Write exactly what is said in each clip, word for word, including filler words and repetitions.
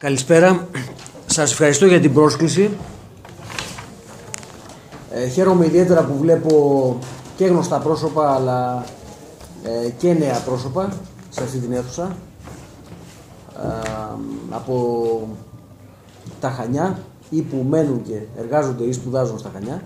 Καλησπέρα. Σας ευχαριστώ για την πρόσκληση. Ε, χαίρομαι ιδιαίτερα που βλέπω και γνωστά πρόσωπα αλλά ε, και νέα πρόσωπα σε αυτή την αίθουσα ε, από τα Χανιά ή που μένουν και εργάζονται ή σπουδάζουν στα Χανιά.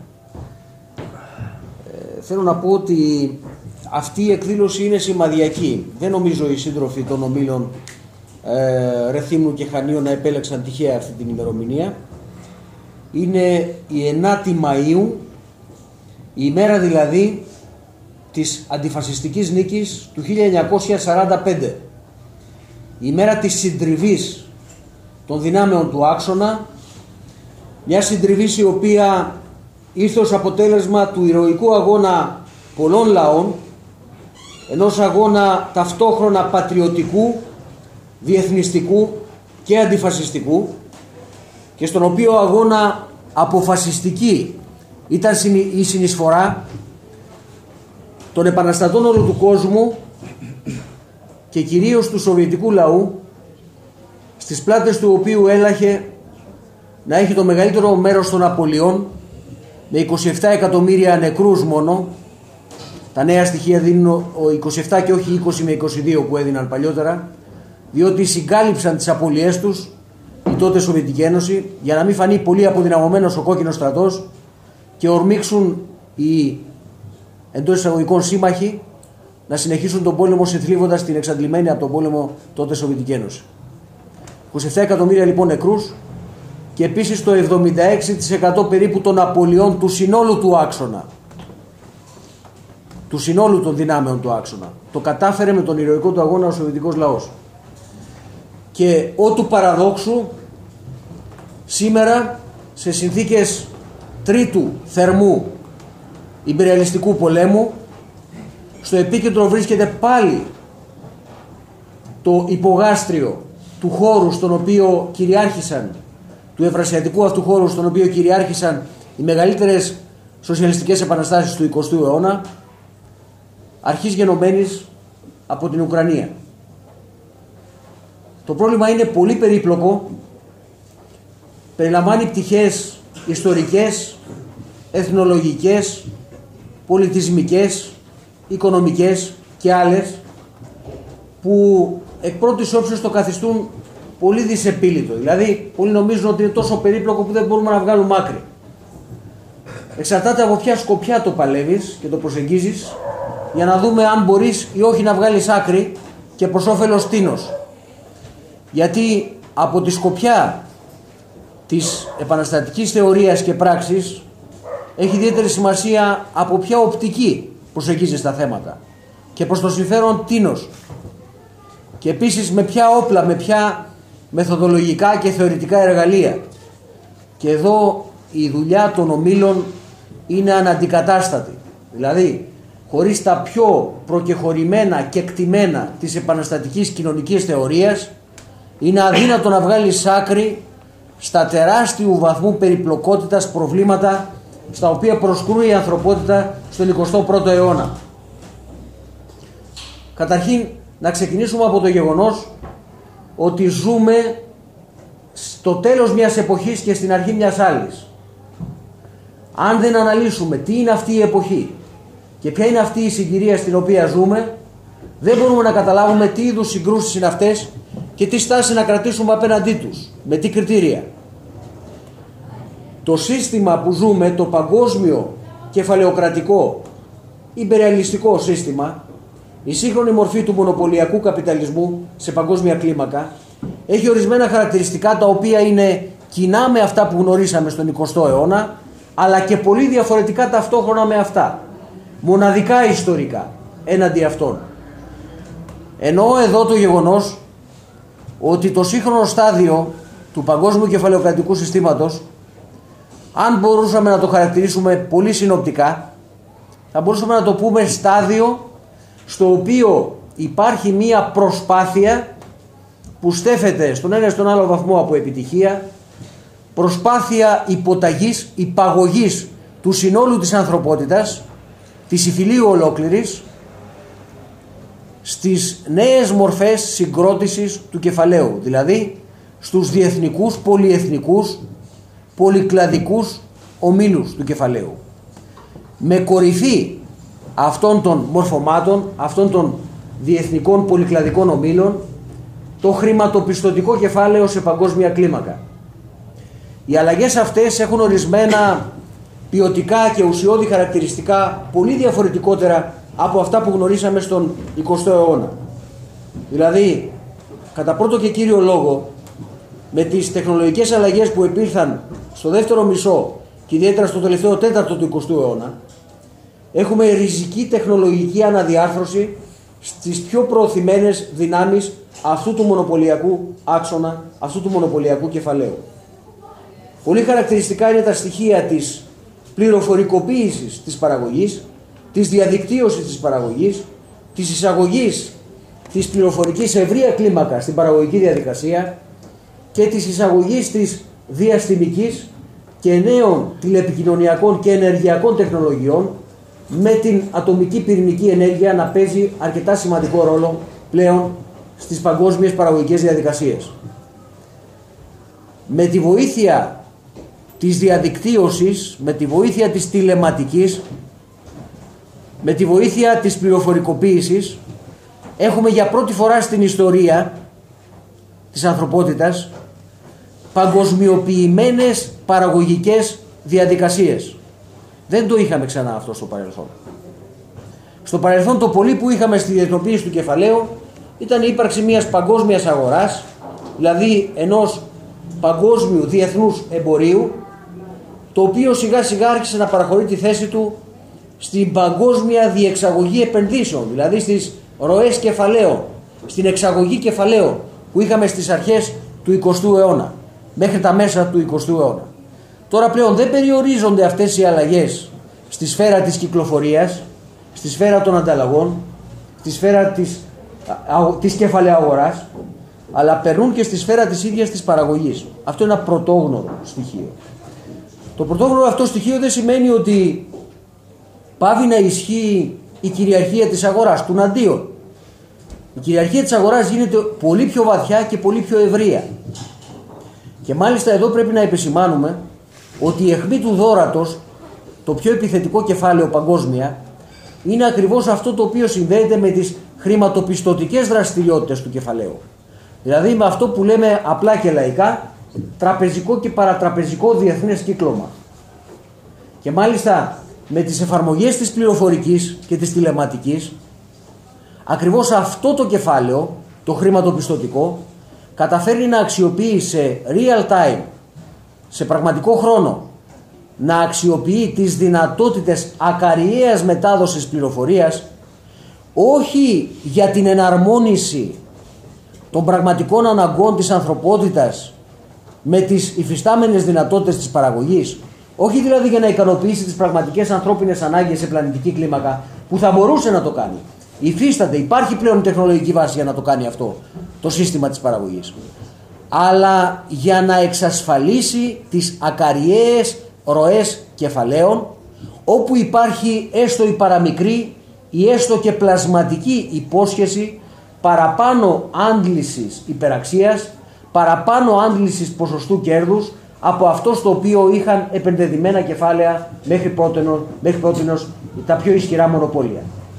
Ε, θέλω να πω ότι αυτή η εκδήλωση είναι σημαδιακή. Δεν νομίζω οι σύντροφοι των ομίλων ε, Ρεθύμνου και Χανίων να επέλεξαν τυχαία αυτή την ημερομηνία. Είναι η ενάτη Μαΐου, η ημέρα δηλαδή της αντιφασιστικής νίκης του χίλια εννιακόσια σαράντα πέντε. Η ημέρα της συντριβής των δυνάμεων του άξονα, μια συντριβής η οποία ήρθε ως αποτέλεσμα του ηρωικού αγώνα πολλών λαών, ενός αγώνα ταυτόχρονα πατριωτικού, διεθνιστικού και αντιφασιστικού, και στον οποίο αγώνα αποφασιστική ήταν η συνεισφορά των επαναστατών όλου του κόσμου και κυρίως του σοβιετικού λαού, στις πλάτες του οποίου έλαχε να έχει το μεγαλύτερο μέρος των απολειών, με είκοσι επτά εκατομμύρια νεκρούς μόνο. Τα νέα στοιχεία δίνουν είκοσι επτά και όχι είκοσι με είκοσι δύο που έδιναν παλιότερα, διότι συγκάλυψαν τις απολειές τους η τότε Σοβιετική Ένωση, για να μην φανεί πολύ αποδυναμωμένος ο κόκκινος στρατός και ορμήξουν οι εντός εισαγωγικών σύμμαχοι να συνεχίσουν τον πόλεμο συνθλίβοντας την εξαντλημένη από τον πόλεμο τότε Σοβιετική Ένωση. είκοσι επτά εκατομμύρια λοιπόν νεκρούς και επίσης το εβδομήντα έξι τοις εκατό περίπου των απολειών του συνόλου του άξονα, του συνόλου των δυνάμεων του άξονα. Το κατάφερε με τον ηρωικό του αγώνα ο σοβιετικός λαός. Και ό του παραδόξου, σήμερα σε συνθήκες τρίτου θερμού ιμπεριαλιστικού πολέμου, στο επίκεντρο βρίσκεται πάλι το υπογάστριο του χώρου στον οποίο κυριάρχησαν, του ευρασιατικού αυτού χώρου στον οποίο κυριάρχησαν οι μεγαλύτερες σοσιαλιστικές επαναστάσεις του εικοστού αιώνα, αρχής γενομένης από την Ουκρανία. Το πρόβλημα είναι πολύ περίπλοκο, περιλαμβάνει πτυχές ιστορικές, εθνολογικές, πολιτισμικές, οικονομικές και άλλες, που εκ πρώτης όψεως το καθιστούν πολύ δυσεπίλητο. Δηλαδή, πολλοί νομίζουν ότι είναι τόσο περίπλοκο που δεν μπορούμε να βγάλουμε άκρη. Εξαρτάται από ποια σκοπιά το παλεύεις και το προσεγγίζεις, για να δούμε αν μπορείς ή όχι να βγάλεις άκρη και προς όφελος τίνος. Γιατί από τη σκοπιά της επαναστατικής θεωρίας και πράξης έχει ιδιαίτερη σημασία από ποια οπτική προσεγγίζεις τα θέματα και προς το συμφέρον τίνος, και επίσης με ποια όπλα, με ποια μεθοδολογικά και θεωρητικά εργαλεία. Και εδώ η δουλειά των ομίλων είναι αναντικατάστατη. Δηλαδή, χωρίς τα πιο προκεχωρημένα και κτημένα της επαναστατικής κοινωνικής θεωρίας, είναι αδύνατο να βγάλεις άκρη στα τεράστιου βαθμού περιπλοκότητας προβλήματα στα οποία προσκρούει η ανθρωπότητα στον εικοστό πρώτο αιώνα. Καταρχήν, να ξεκινήσουμε από το γεγονός ότι ζούμε στο τέλος μιας εποχής και στην αρχή μιας άλλης. Αν δεν αναλύσουμε τι είναι αυτή η εποχή και ποια είναι αυτή η συγκυρία στην οποία ζούμε, δεν μπορούμε να καταλάβουμε τι είδους συγκρούσεις είναι αυτές και τι στάση να κρατήσουμε απέναντί τους, με τι κριτήρια. Το σύστημα που ζούμε, το παγκόσμιο κεφαλαιοκρατικό ιμπεριαλιστικό σύστημα, η σύγχρονη μορφή του μονοπωλιακού καπιταλισμού σε παγκόσμια κλίμακα, έχει ορισμένα χαρακτηριστικά τα οποία είναι κοινά με αυτά που γνωρίσαμε στον εικοστό αιώνα, αλλά και πολύ διαφορετικά ταυτόχρονα με αυτά, μοναδικά ιστορικά έναντι αυτών. Εννοώ εδώ το γεγονός ότι το σύγχρονο στάδιο του παγκόσμιου κεφαλαιοκρατικού συστήματος, αν μπορούσαμε να το χαρακτηρίσουμε πολύ συνοπτικά, θα μπορούσαμε να το πούμε στάδιο στο οποίο υπάρχει μία προσπάθεια που στέφεται στον ένα ή στον άλλο βαθμό από επιτυχία, προσπάθεια υποταγής, υπαγωγής του συνόλου της ανθρωπότητας, της υφηλίου ολόκληρης, στις νέες μορφές συγκρότησης του κεφαλαίου, δηλαδή στους διεθνικούς, πολυεθνικούς, πολυκλαδικούς ομίλους του κεφαλαίου. Με κορυφή αυτών των μορφωμάτων, αυτών των διεθνικών πολυκλαδικών ομίλων, το χρηματοπιστωτικό κεφάλαιο σε παγκόσμια κλίμακα. Οι αλλαγές αυτές έχουν ορισμένα ποιοτικά και ουσιώδη χαρακτηριστικά πολύ διαφορετικότερα από αυτά που γνωρίσαμε στον εικοστό αιώνα. Δηλαδή, κατά πρώτο και κύριο λόγο, με τις τεχνολογικές αλλαγές που επήλθαν στο δεύτερο μισό και ιδιαίτερα στο τελευταίο τέταρτο του εικοστού αιώνα, έχουμε ριζική τεχνολογική αναδιάρθρωση στις πιο προωθημένες δυνάμεις αυτού του μονοπωλιακού άξονα, αυτού του μονοπωλιακού κεφαλαίου. Πολύ χαρακτηριστικά είναι τα στοιχεία της πληροφορικοποίησης της παραγωγής, της διαδικτύωσης της παραγωγής, της εισαγωγής της πληροφορικής σε ευρεία κλίμακα στην παραγωγική διαδικασία και της εισαγωγής της διαστημικής και νέων τηλεπικοινωνιακών και ενεργειακών τεχνολογιών, με την ατομική πυρηνική ενέργεια να παίζει αρκετά σημαντικό ρόλο πλέον στις παγκόσμιες παραγωγικές διαδικασίες. Με τη βοήθεια της διαδικτύωσης, με τη βοήθεια της τηλεματικής, με τη βοήθεια της πληροφορικοποίησης, έχουμε για πρώτη φορά στην ιστορία της ανθρωπότητας παγκοσμιοποιημένες παραγωγικές διαδικασίες. Δεν το είχαμε ξανά αυτό στο παρελθόν. Στο παρελθόν το πολύ που είχαμε στη διεθνοποίηση του κεφαλαίου ήταν η ύπαρξη μιας παγκόσμιας αγοράς, δηλαδή ενός παγκόσμιου διεθνούς εμπορίου, το οποίο σιγά σιγά άρχισε να παραχωρεί τη θέση του στην παγκόσμια διεξαγωγή επενδύσεων, δηλαδή στις ροές κεφαλαίων, στην εξαγωγή κεφαλαίων που είχαμε στις αρχές του εικοστού αιώνα, μέχρι τα μέσα του εικοστού αιώνα. Τώρα πλέον δεν περιορίζονται αυτές οι αλλαγές στη σφαίρα της κυκλοφορίας, στη σφαίρα των ανταλλαγών, στη σφαίρα της, της κεφαλαίου αγοράς, αλλά περνούν και στη σφαίρα της ίδιας της παραγωγής. Αυτό είναι ένα πρωτόγνωρο στοιχείο. Το πρωτόγνωρο αυτό στοιχείο δεν σημαίνει ότι πάβει να ισχύει η κυριαρχία της αγοράς, του αντίον. Η κυριαρχία της αγοράς γίνεται πολύ πιο βαθιά και πολύ πιο ευρεία. Και μάλιστα εδώ πρέπει να επισημάνουμε ότι η αιχμή του δώρατος, το πιο επιθετικό κεφάλαιο παγκόσμια, είναι ακριβώς αυτό το οποίο συνδέεται με τις χρηματοπιστωτικές δραστηριότητες του κεφαλαίου. Δηλαδή με αυτό που λέμε απλά και λαϊκά τραπεζικό και παρατραπεζικό διεθνές κύκλωμα. Και μάλιστα με τις εφαρμογές της πληροφορικής και της τηλεματικής, ακριβώς αυτό το κεφάλαιο, το χρηματοπιστωτικό, καταφέρνει να αξιοποιεί σε real time, σε πραγματικό χρόνο, να αξιοποιεί τις δυνατότητες ακαριαίας μετάδοσης πληροφορίας, όχι για την εναρμόνιση των πραγματικών αναγκών της ανθρωπότητας με τις υφιστάμενες δυνατότητες της παραγωγής, όχι δηλαδή για να ικανοποιήσει τις πραγματικές ανθρώπινες ανάγκες σε πλανητική κλίμακα, που θα μπορούσε να το κάνει. Υφίσταται, υπάρχει πλέον τεχνολογική βάση για να το κάνει αυτό το σύστημα της παραγωγής, αλλά για να εξασφαλίσει τις ακαριαίες ροές κεφαλαίων, όπου υπάρχει έστω η παραμικρή ή έστω και πλασματική υπόσχεση παραπάνω άντλησης υπεραξίας, παραπάνω άντλησης ποσοστού κέρδους από αυτό στο οποίο είχαν επενδεδημένα κεφάλαια μέχρι πρότινος, μέχρι πρότινος τα πιο ισχυρά μονοπόλια.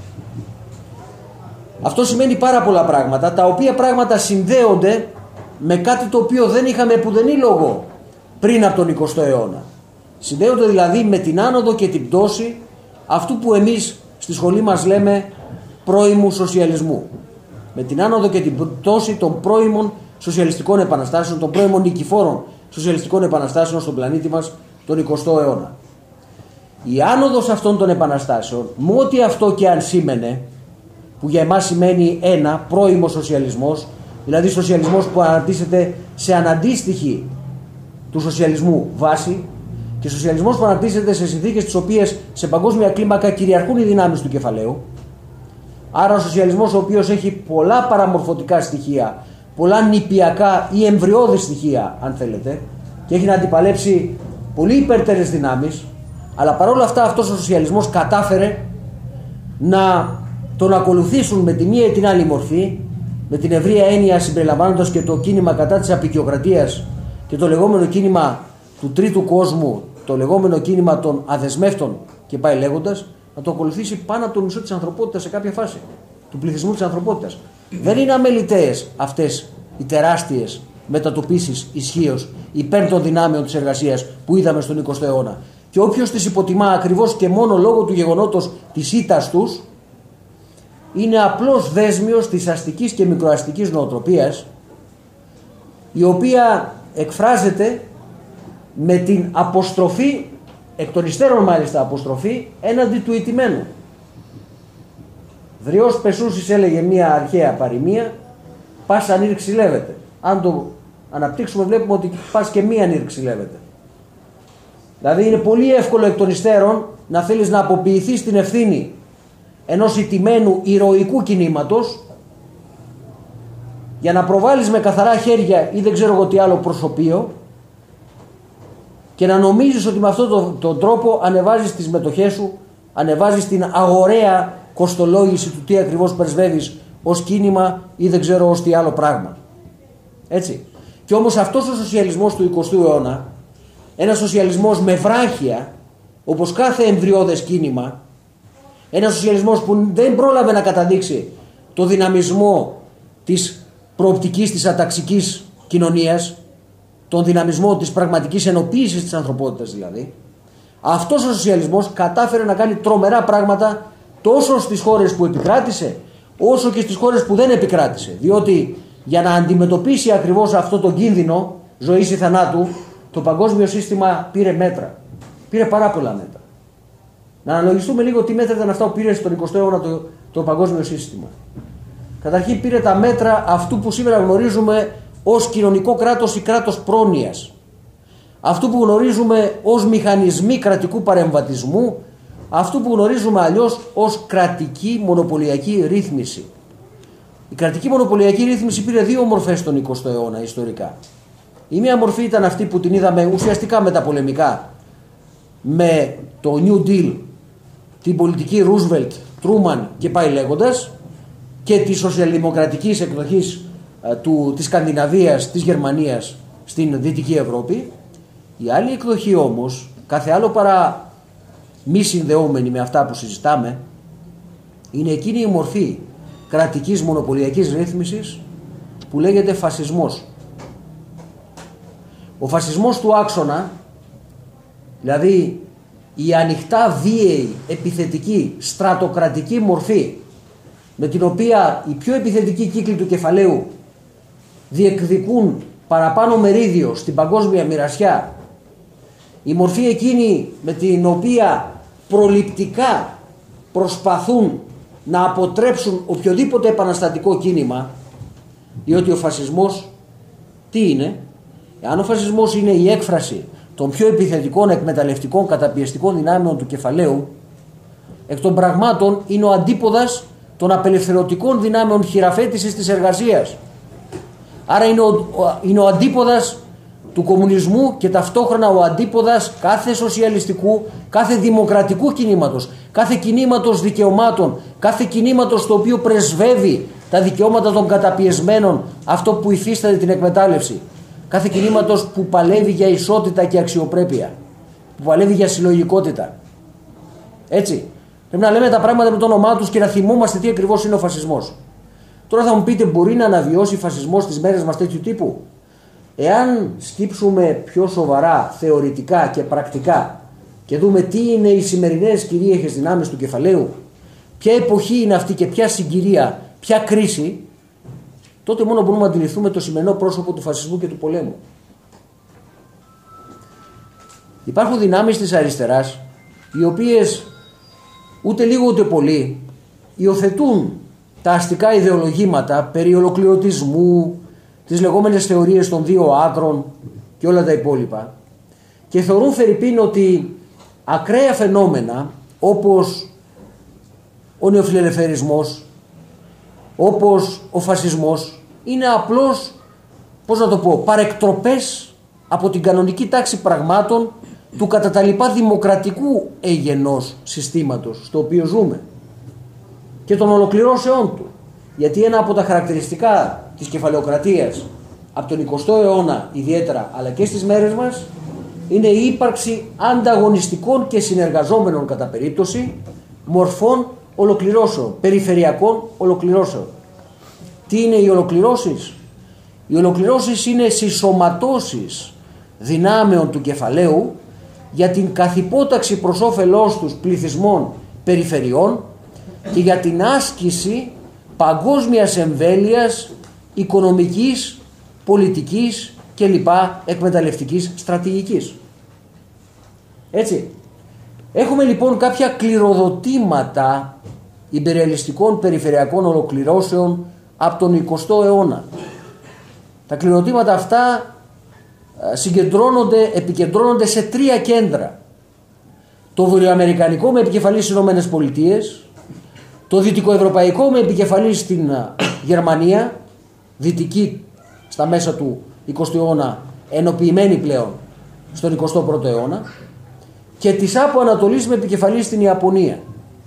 Αυτό σημαίνει πάρα πολλά πράγματα, τα οποία πράγματα συνδέονται με κάτι το οποίο δεν είχαμε πουδενή λόγο πριν από τον εικοστό αιώνα. Συνδέονται δηλαδή με την άνοδο και την πτώση αυτού που εμείς στη σχολή μας λέμε πρώιμου σοσιαλισμού. Με την άνοδο και την πτώση των πρώιμων σοσιαλιστικών επαναστάσεων, των πρώιμων νικηφόρων σοσιαλιστικών επαναστάσεων στον πλανήτη μας τον εικοστό αιώνα. Η άνοδος αυτών των επαναστάσεων, με ό,τι αυτό και αν σήμαινε, που για εμάς σημαίνει ένα πρώιμο σοσιαλισμός, δηλαδή σοσιαλισμός που αναπτύσσεται σε αναντίστοιχη του σοσιαλισμού βάση, και σοσιαλισμός που αναπτύσσεται σε συνθήκες τις οποίες σε παγκόσμια κλίμακα κυριαρχούν οι δυνάμεις του κεφαλαίου. Άρα ο σοσιαλισμός ο οποίος έχει πολλά παραμορφωτικά στοιχεία, πολλά νηπιακά ή εμβριώδη στοιχεία αν θέλετε, και έχει να αντιπαλέψει πολύ υπερτέρες δυνάμεις, αλλά παρόλα αυτά αυτός ο σοσιαλισμός κατάφερε να τον ακολουθήσουν με τη μία ή την άλλη μορφή με την ευρεία έννοια συμπεριλαμβάνοντας και το κίνημα κατά της αποικιοκρατίας και το λεγόμενο κίνημα του τρίτου κόσμου, το λεγόμενο κίνημα των αδεσμεύτων και πάει λέγοντας, να το ακολουθήσει πάνω από το μισό της ανθρωπότητας σε κάποια φάση, του πληθυσμού της ανθρωπότητας. Δεν είναι αμεληταίες αυτές οι τεράστιες μετατοπίσεις ισχύως υπέρ των δυνάμεων της εργασίας που είδαμε στον εικοστό αιώνα. Και όποιος τις υποτιμά ακριβώς και μόνο λόγω του γεγονότος της ήττας τους, είναι απλώς δέσμιος της αστικής και μικροαστικής νοοτροπίας, η οποία εκφράζεται με την αποστροφή, εκ των υστέρων μάλιστα αποστροφή, έναντι του ηττημένου. Δριός πεσούσης, έλεγε μια αρχαία παροιμία, πας ανήρ ξυλεύεται. Αν το αναπτύξουμε βλέπουμε ότι πας και μία ανήρ ξυλεύεται. Δηλαδή είναι πολύ εύκολο εκ των υστέρων να θέλεις να αποποιηθείς την ευθύνη ενός ηττημένου ηρωικού κινήματος για να προβάλλεις με καθαρά χέρια ή δεν ξέρω εγώ τι άλλο προσωπείο και να νομίζεις ότι με αυτόν τον, τον τρόπο ανεβάζεις τις μετοχές σου, ανεβάζεις την αγοραία κοστολόγηση του τι ακριβώς πρεσβεύεις ως κίνημα ή δεν ξέρω ως τι άλλο πράγμα. Έτσι. Και όμως αυτός ο σοσιαλισμός του εικοστού αιώνα, ένας σοσιαλισμός με βράχια, όπως κάθε εμβριώδες κίνημα, ένας σοσιαλισμός που δεν πρόλαβε να καταδείξει το δυναμισμό της προοπτικής της αταξικής κοινωνίας, τον δυναμισμό της πραγματικής ενοποίησης της ανθρωπότητας δηλαδή, αυτός ο σοσιαλισμός κατάφερε να κάνει τρομερά πράγματα τόσο στις χώρες που επικράτησε, όσο και στις χώρες που δεν επικράτησε. Διότι για να αντιμετωπίσει ακριβώς αυτό το κίνδυνο ζωής ή θανάτου, το παγκόσμιο σύστημα πήρε μέτρα. Πήρε πάρα πολλά μέτρα. Να αναλογιστούμε λίγο τι μέτρα ήταν αυτά που πήρε στον εικοστό αιώνα το, το παγκόσμιο σύστημα. Καταρχήν πήρε τα μέτρα αυτού που σήμερα γνωρίζουμε ως κοινωνικό κράτος ή κράτος πρόνοιας. Αυτού που γνωρίζουμε ως μηχανισμοί κρατικού παρεμβατισμού, αυτού που γνωρίζουμε αλλιώς ως κρατική μονοπωλιακή ρύθμιση. Η κρατική μονοπωλιακή ρύθμιση πήρε δύο μορφές στον εικοστό αιώνα ιστορικά. Η μία μορφή ήταν αυτή που την είδαμε ουσιαστικά μεταπολεμικά με το New Deal, την πολιτική Roosevelt, Truman και πάει λέγοντας, και τη σοσιαλδημοκρατικής εκδοχής ε, του, της Σκανδιναβίας, της Γερμανίας στην Δυτική Ευρώπη. Η άλλη εκδοχή όμως, κάθε άλλο παρά μη συνδεόμενη με αυτά που συζητάμε, είναι εκείνη η μορφή κρατικής μονοπωλιακής ρύθμισης που λέγεται φασισμός. Ο φασισμός του άξονα, δηλαδή η ανοιχτά βίαιη, επιθετική, στρατοκρατική μορφή με την οποία οι πιο επιθετικοί κύκλοι του κεφαλαίου διεκδικούν παραπάνω μερίδιο στην παγκόσμια μοιρασιά, η μορφή εκείνη με την οποία προληπτικά προσπαθούν να αποτρέψουν οποιοδήποτε επαναστατικό κίνημα, διότι ο φασισμός τι είναι? Αν ο φασισμός είναι η έκφραση των πιο επιθετικών, εκμεταλλευτικών, καταπιεστικών δυνάμεων του κεφαλαίου, εκ των πραγμάτων είναι ο αντίποδας των απελευθερωτικών δυνάμεων χειραφέτησης της εργασίας. Άρα είναι ο, ο, είναι ο αντίποδας του κομμουνισμού και ταυτόχρονα ο αντίποδας κάθε σοσιαλιστικού, κάθε δημοκρατικού κινήματος, κάθε κινήματος δικαιωμάτων, κάθε κινήματος το οποίο πρεσβεύει τα δικαιώματα των καταπιεσμένων, αυτό που υφίσταται την εκμετάλλευση. Κάθε κινήματος που παλεύει για ισότητα και αξιοπρέπεια, που παλεύει για συλλογικότητα. Έτσι. Πρέπει να λέμε τα πράγματα με το όνομά τους και να θυμόμαστε τι ακριβώς είναι ο φασισμός. Τώρα θα μου πείτε, μπορεί να αναβιώσει φασισμός στις μέρες μας τέτοιου τύπου? Εάν σκύψουμε πιο σοβαρά, θεωρητικά και πρακτικά και δούμε τι είναι οι σημερινές κυρίαρχες δυνάμεις του κεφαλαίου, ποια εποχή είναι αυτή και ποια συγκυρία, ποια κρίση, τότε μόνο μπορούμε να αντιληφθούμε το σημερινό πρόσωπο του φασισμού και του πολέμου. Υπάρχουν δυνάμεις της αριστεράς, οι οποίες ούτε λίγο ούτε πολύ υιοθετούν τα αστικά ιδεολογήματα περί ολοκληρωτισμού, τις λεγόμενες θεωρίες των δύο άκρων και όλα τα υπόλοιπα, και θεωρούν φερειπίν ότι ακραία φαινόμενα όπως ο νεοφιλελευθερισμός, όπως ο φασισμός, είναι απλώς, πώς να το πω, παρεκτροπές από την κανονική τάξη πραγμάτων του κατά τα λοιπά δημοκρατικού εγενός συστήματος στο οποίο ζούμε και των ολοκληρώσεών του. Γιατί ένα από τα χαρακτηριστικά της κεφαλαιοκρατίας από τον εικοστό αιώνα ιδιαίτερα, αλλά και στις μέρες μας, είναι η ύπαρξη ανταγωνιστικών και συνεργαζόμενων κατά περίπτωση μορφών ολοκληρώσεων, περιφερειακών ολοκληρώσεων. Τι είναι οι ολοκληρώσεις? Οι ολοκληρώσεις είναι συσσωματώσεις δυνάμεων του κεφαλαίου για την καθυπόταξη προς όφελός τους πληθυσμών περιφερειών και για την άσκηση παγκόσμιας εμβέλειας οικονομικής, πολιτικής και λοιπά εκμεταλλευτικής στρατηγικής. Έτσι. Έχουμε λοιπόν κάποια κληροδοτήματα ιμπεριαλιστικών περιφερειακών ολοκληρώσεων από τον εικοστό αιώνα. Τα κληροδοτήματα αυτά συγκεντρώνονται, επικεντρώνονται σε τρία κέντρα. Το βορειοαμερικανικό με επικεφαλής στις Ηνωμένες Πολιτείες, το δυτικοευρωπαϊκό με επικεφαλής στην Γερμανία, δυτική στα μέσα του εικοστού αιώνα, ενοποιημένη πλέον στον εικοστό πρώτο αιώνα, και της Άπο Ανατολής με επικεφαλής στην Ιαπωνία.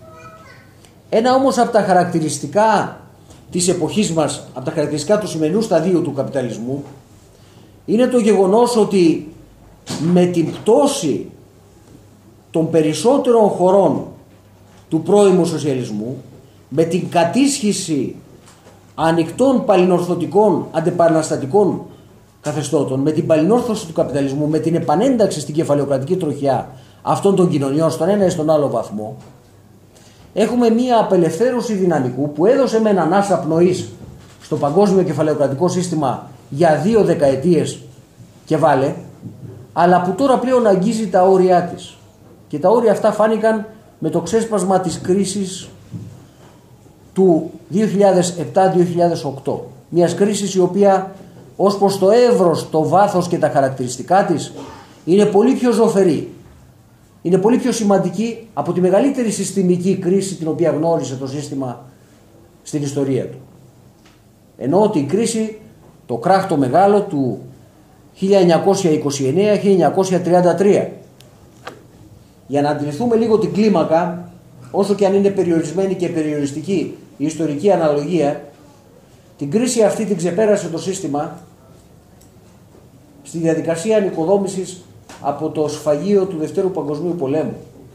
Ένα όμως από τα χαρακτηριστικά της εποχής μας, από τα χαρακτηριστικά του σημερινού σταδίου του καπιταλισμού, είναι το γεγονός ότι με την πτώση των περισσότερων χωρών του πρώιμου σοσιαλισμού, με την κατίσχυση ανοιχτών παλινορθωτικών αντεπαναστατικών καθεστώτων, με την παλινόρθωση του καπιταλισμού, με την επανένταξη στην κεφαλαιοκρατική τροχιά αυτών των κοινωνιών στον ένα ή στον άλλο βαθμό, έχουμε μία απελευθέρωση δυναμικού που έδωσε με έναν άσα πνοής στο παγκόσμιο κεφαλαιοκρατικό σύστημα για δύο δεκαετίες και βάλε, αλλά που τώρα πλέον αγγίζει τα όρια της. Και τα όρια αυτά φάνηκαν με το ξέσπασμα της κρίσης του δύο χιλιάδες επτά δύο χιλιάδες οκτώ. Μιας κρίσης η οποία ως προς το εύρος, το βάθος και τα χαρακτηριστικά της είναι πολύ πιο ζωφερή. Είναι πολύ πιο σημαντική από τη μεγαλύτερη συστημική κρίση την οποία γνώρισε το σύστημα στην ιστορία του. Ενώ ότι η κρίση, το κράχ το μεγάλο του χίλια εννιακόσια είκοσι εννέα χίλια εννιακόσια τριάντα τρία. Για να αντιληφθούμε λίγο την κλίμακα, όσο και αν είναι περιορισμένη και περιοριστική η ιστορική αναλογία, την κρίση αυτή την ξεπέρασε το σύστημα στη διαδικασία ανοικοδόμησης από το σφαγείο του Δευτέρου Παγκοσμίου Πολέμου.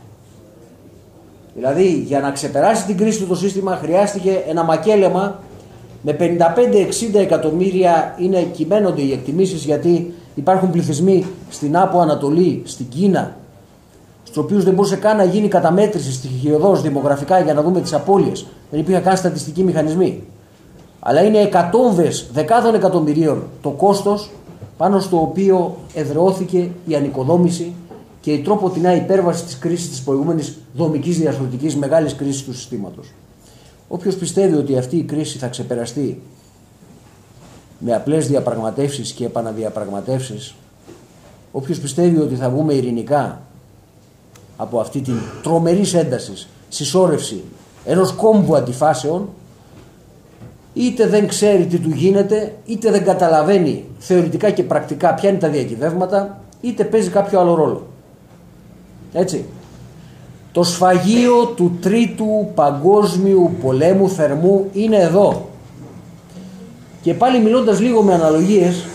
Δηλαδή, για να ξεπεράσει την κρίση του το σύστημα χρειάστηκε ένα μακέλεμα με πενήντα πέντε εξήντα εκατομμύρια, είναι κυμαίνονται οι εκτιμήσεις, γιατί υπάρχουν πληθυσμοί στην Άπο Ανατολή, στην Κίνα, στους οποίους δεν μπορούσε καν να γίνει καταμέτρηση στοιχειωδώς δημογραφικά για να δούμε τις απώλειες. Δεν υπήρχαν καν στατιστικοί μηχανισμοί. Αλλά είναι εκατόμβες δεκάδων εκατομμυρίων το κόστος πάνω στο οποίο εδραιώθηκε η ανοικοδόμηση και η τρόποτινά υπέρβαση της κρίσης της προηγούμενης δομικής διαρθρωτικής μεγάλης κρίσης του συστήματος. Όποιος πιστεύει ότι αυτή η κρίση θα ξεπεραστεί με απλές διαπραγματεύσεις και επαναδιαπραγματεύσεις, όποιος πιστεύει ότι θα βγούμε ειρηνικά από αυτή την τρομερής έντασης συσσόρευση ενός κόμβου αντιφάσεων, είτε δεν ξέρει τι του γίνεται, είτε δεν καταλαβαίνει θεωρητικά και πρακτικά ποια είναι τα διακυβεύματα, είτε παίζει κάποιο άλλο ρόλο. Έτσι. Το σφαγείο του Τρίτου Παγκόσμιου Πολέμου Θερμού είναι εδώ. Και πάλι μιλώντας λίγο με αναλογίες,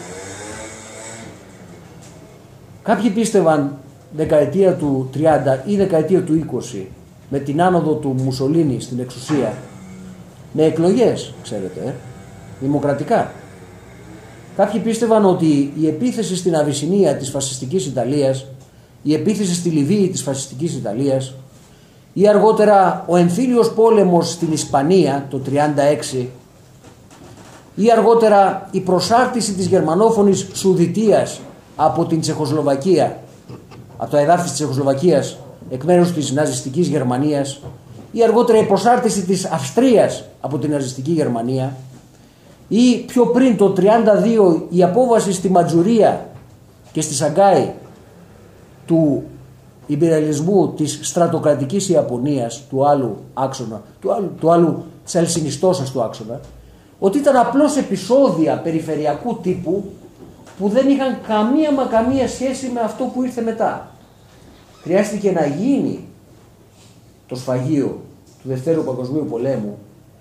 κάποιοι πίστευαν δεκαετία του τριάντα ή δεκαετία του είκοσι, με την άνοδο του Μουσολίνι στην εξουσία, με εκλογές, ξέρετε, ε, δημοκρατικά. Κάποιοι πίστευαν ότι η επίθεση στην Αβυσσινία της φασιστικής Ιταλίας, η επίθεση στη Λιβύη της φασιστικής Ιταλίας ή αργότερα ο εμφύλιος πόλεμος στην Ισπανία το τριάντα έξι ή αργότερα η προσάρτηση της γερμανόφωνης Σουδητίας από την Τσεχοσλοβακία, από τα εδάφη της Τσεχοσλοβακίας εκ μέρους της ναζιστικής Γερμανίας, ή αργότερα η προσάρτηση της Αυστρίας από την ναζιστική Γερμανία, ή πιο πριν το τριάντα δύο η απόβαση στη Ματζουρία και στη Σαγκάη του ιμπεριαλισμού της στρατοκρατικής Ιαπωνίας, του άλλου άξονα, του άλλου, του άλλου της αλσινιστώσας του άξονα, ότι ήταν απλώς επεισόδια περιφερειακού τύπου που δεν είχαν καμία μα καμία σχέση με αυτό που ήρθε μετά. Χρειάστηκε να γίνει το σφαγείο του Δευτέρου Παγκοσμίου Πολέμου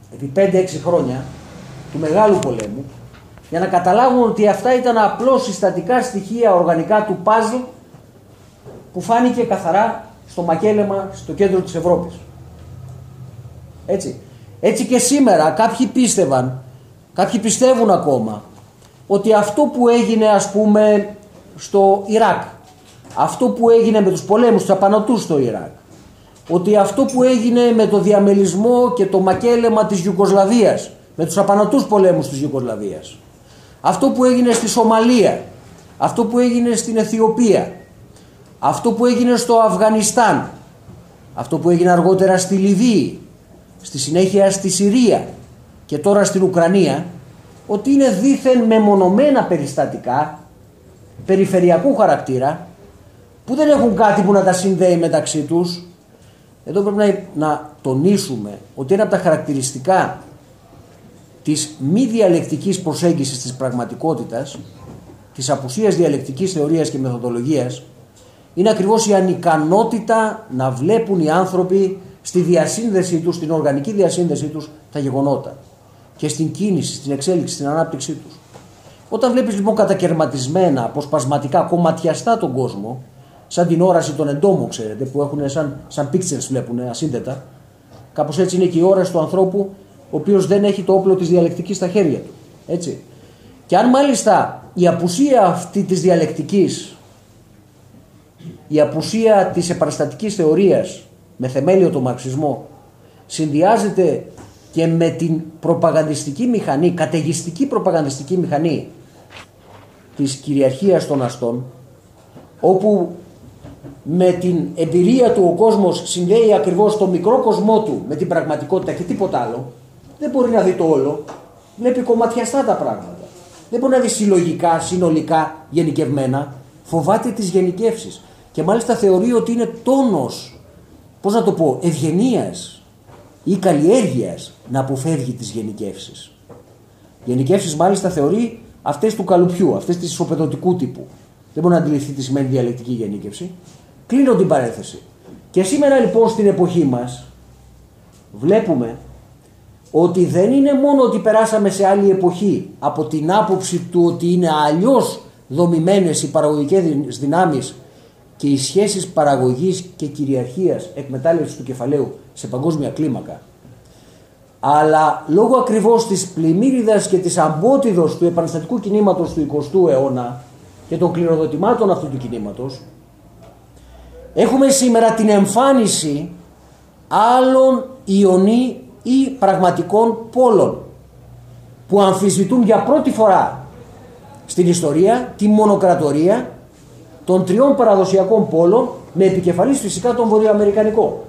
επί πέντε έξι χρόνια του Μεγάλου Πολέμου, για να καταλάβουν ότι αυτά ήταν απλώς συστατικά στοιχεία οργανικά του παζλ που φάνηκε καθαρά στο μακέλεμα στο κέντρο της Ευρώπης. Έτσι. Έτσι και σήμερα κάποιοι πίστευαν, κάποιοι πιστεύουν ακόμα, ότι αυτό που έγινε ας πούμε στο Ιράκ, αυτό που έγινε με τους πολέμους, τους απανωτούς στο Ιράκ, ότι αυτό που έγινε με το διαμελισμό και το μακέλεμα της Ιουγκοσλαβίας, με τους απανωτούς πολέμους της Ιουγκοσλαβίας, αυτό που έγινε στη Σομαλία, αυτό που έγινε στην Αιθιοπία, αυτό που έγινε στο Αφγανιστάν, αυτό που έγινε αργότερα στη Λιβύη, στη συνέχεια στη Συρία και τώρα στην Ουκρανία, ότι είναι δήθεν μεμονωμένα περιστατικά περιφερειακού χαρακτήρα που δεν έχουν κάτι που να τα συνδέει μεταξύ τους. Εδώ πρέπει να, να τονίσουμε ότι ένα από τα χαρακτηριστικά της μη διαλεκτικής προσέγγισης της πραγματικότητας, της απουσίας διαλεκτικής θεωρίας και μεθοδολογίας, είναι ακριβώς η ανικανότητα να βλέπουν οι άνθρωποι στη διασύνδεσή τους, στην οργανική διασύνδεσή τους, τα γεγονότα και στην κίνηση, στην εξέλιξη, στην ανάπτυξή τους. Όταν βλέπεις λοιπόν κατακαιρματισμένα, αποσπασματικά, κομματιαστά τον κόσμο, σαν την όραση των εντόμων, ξέρετε, που έχουν σαν, σαν pixels βλέπουν ασύνδετα, κάπως έτσι είναι και η όραση του ανθρώπου, ο οποίος δεν έχει το όπλο της διαλεκτικής στα χέρια του. Έτσι. Και αν μάλιστα η απουσία αυτή της διαλεκτικής, η απουσία της επαναστατικής θεωρίας με θεμέλιο το μαρξισμό, συνδυάζεται και με την προπαγανδιστική μηχανή, καταιγιστική προπαγανδιστική μηχανή της κυριαρχίας των αστών, όπου με την εμπειρία του ο κόσμος συνδέει ακριβώς το μικρό κοσμό του με την πραγματικότητα και τίποτα άλλο, δεν μπορεί να δει το όλο, βλέπει κομματιαστά τα πράγματα. Δεν μπορεί να δει συλλογικά, συνολικά, γενικευμένα, φοβάται τις γενικεύσεις. Και μάλιστα θεωρεί ότι είναι τόνος, πώς να το πω, ευγενίας ή καλλιέργειας να αποφεύγει τις γενικεύσεις. Γενικεύσεις μάλιστα θεωρεί αυτές του καλουπιού, αυτές της ισοπεδωτικού τύπου. Δεν μπορεί να αντιληφθεί τι σημαίνει διαλεκτική γενίκευση. Κλείνω την παρένθεση. Και σήμερα λοιπόν στην εποχή μας βλέπουμε ότι δεν είναι μόνο ότι περάσαμε σε άλλη εποχή από την άποψη του ότι είναι αλλιώς δομημένες οι παραγωγικές δυνάμεις και οι σχέσεις παραγωγής και κυριαρχίας εκμετάλλευσης του κεφαλαίου σε παγκόσμια κλίμακα, αλλά λόγω ακριβώς της πλημμύριδας και της αμπότιδος του επαναστατικού κινήματος του εικοστού αιώνα και των κληροδοτημάτων αυτού του κινήματος, έχουμε σήμερα την εμφάνιση άλλων ιονί ή πραγματικών πόλων που αμφισβητούν για πρώτη φορά στην ιστορία τη μονοκρατορία των τριών παραδοσιακών πόλων, με επικεφαλής φυσικά τον βορειοαμερικανικό.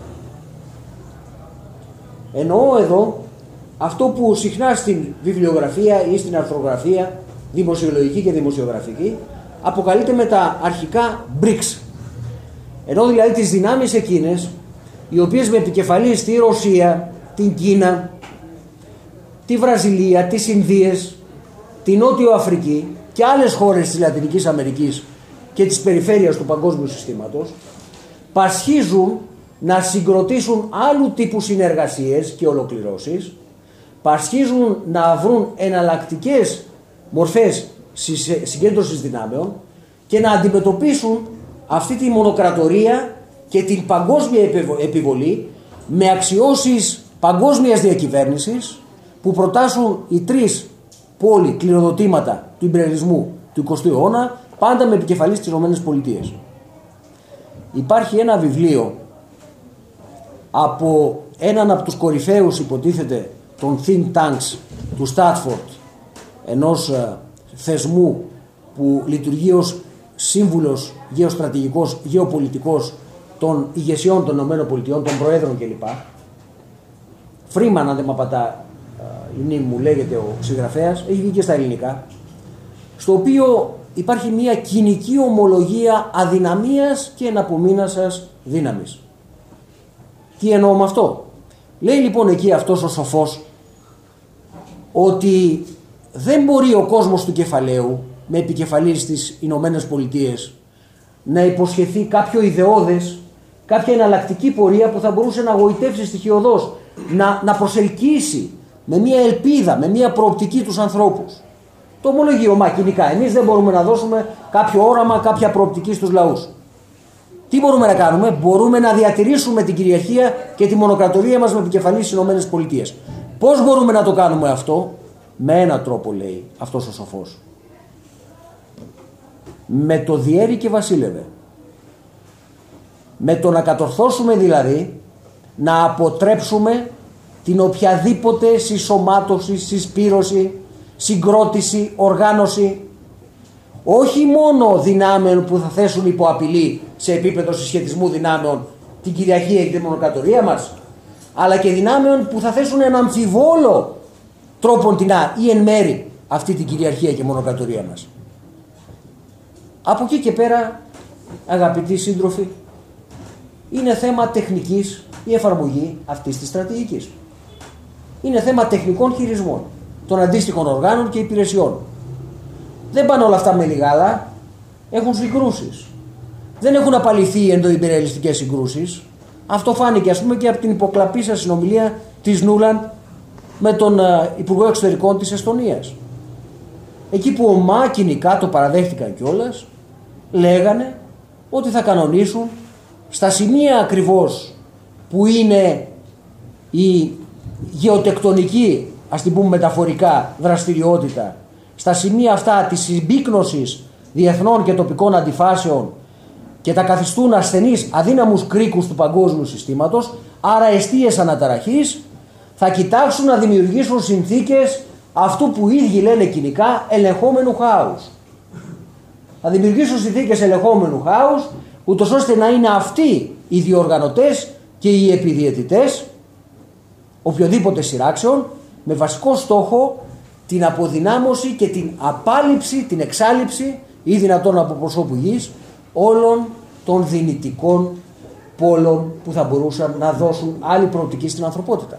Εννοώ εδώ αυτό που συχνά στην βιβλιογραφία ή στην αρθρογραφία, δημοσιολογική και δημοσιογραφική, αποκαλείται με τα αρχικά μπρικς. Ενώ δηλαδή τις δυνάμεις εκείνες οι οποίες με επικεφαλής τη Ρωσία, την Κίνα, τη Βραζιλία, τις Ινδίες, την Νότιο Αφρική και άλλες χώρες της Λατινικής Αμερικής και της περιφέρειας του παγκόσμιου συστήματος, πασχίζουν να συγκροτήσουν άλλου τύπου συνεργασίες και ολοκληρώσεις, πασχίζουν να βρουν εναλλακτικές μορφές συγκέντρωσης δυνάμεων και να αντιμετωπίσουν αυτή τη μονοκρατορία και την παγκόσμια επιβολή με αξιώσεις παγκόσμιας διακυβέρνησης που προτάσουν οι τρεις πόλοι κληροδοτήματα του ιμπεριαλισμού του εικοστού αιώνα, πάντα με επικεφαλής τις ΗΠΑ. Υπάρχει ένα βιβλίο από έναν από τους κορυφαίους, υποτίθεται, των think tanks του Στάτφορντ, ενός uh, θεσμού που λειτουργεί ως σύμβουλος γεωστρατηγικός, γεωπολιτικός των ηγεσιών των ΗΠΑ, των προέδρων κλπ. Φρήμαν, αν δεν μ' απατά η μνήμη μου, λέγεται ο συγγραφέας, έχει βγει και στα ελληνικά, στο οποίο υπάρχει μια κοινική ομολογία αδυναμίας και εναπομείνασας δύναμης. Τι εννοώ με αυτό? Λέει λοιπόν εκεί αυτός ο σοφός ότι δεν μπορεί ο κόσμος του κεφαλαίου με επικεφαλής στις Ηνωμένες Πολιτείες να υποσχεθεί κάποιο ιδεώδες, κάποια εναλλακτική πορεία που θα μπορούσε να γοητεύσει στοιχειωδώς να, να προσελκύσει με μια ελπίδα, με μια προοπτική τους ανθρώπους. Το ομολογεί ο ΜΑΚ κοινικά. Εμείς δεν μπορούμε να δώσουμε κάποιο όραμα, κάποια προοπτική στους λαούς. Τι μπορούμε να κάνουμε? Μπορούμε να διατηρήσουμε την κυριαρχία και τη μονοκρατορία μας με επικεφαλής στις Ηνωμένες Πολιτείες. Πώς μπορούμε να το κάνουμε αυτό? Με έναν τρόπο, λέει αυτός ο σοφός. Με το διέρη και βασίλευε. Με το να κατορθώσουμε δηλαδή να αποτρέψουμε την οποιαδήποτε συσσωμάτωση, συσπήρωση, συγκρότηση, οργάνωση όχι μόνο δυνάμεων που θα θέσουν υπό απειλή σε επίπεδο συσχετισμού δυνάμεων την κυριαρχία και τη μονοκρατορία μας, αλλά και δυνάμεων που θα θέσουν ένα αμφιβόλο τρόπον την α, ή εν μέρη αυτή την κυριαρχία και μονοκρατορία μας. Από εκεί και πέρα, αγαπητοί σύντροφοι, είναι θέμα τεχνικής η εφαρμογή αυτής της στρατηγικής. Είναι θέμα τεχνικών χειρισμών των αντίστοιχων οργάνων και υπηρεσιών. Δεν πάνε όλα αυτά με λιγάλα, έχουν συγκρούσεις. Δεν έχουν απαλληθεί οι ενδοϊμπεριαλιστικές συγκρούσεις. Αυτό φάνηκε ας πούμε και από την υποκλαπήσα συνομιλία της Νούλαντ με τον Υπουργό Εξωτερικών της Εστονίας. Εκεί που ομά κοινικά το παραδέχτηκαν κιόλας, λέγανε ότι θα κανονίσουν στα σημεία ακριβώς που είναι η γεωτεκτονική, ας την πούμε μεταφορικά, δραστηριότητα, στα σημεία αυτά της συμπίκνωσης διεθνών και τοπικών αντιφάσεων και τα καθιστούν ασθενείς αδύναμους κρίκους του παγκόσμιου συστήματος, άρα εστίες αναταραχής, θα κοιτάξουν να δημιουργήσουν συνθήκες αυτού που οι ίδιοι λένε κοινικά ελεγχόμενου χάους. Θα δημιουργήσουν συνθήκες ελεγχόμενου χάους, ούτως ώστε να είναι αυτοί οι διοργανωτές και οι επιδιαιτητές οποιοδήποτε σειράξεων, με βασικό στόχο την αποδυνάμωση και την απάλληψη, την εξάλληψη ή δυνατόν από προσώπου γης όλων των δυνητικών πόλων που θα μπορούσαν να δώσουν άλλη προοπτική στην ανθρωπότητα.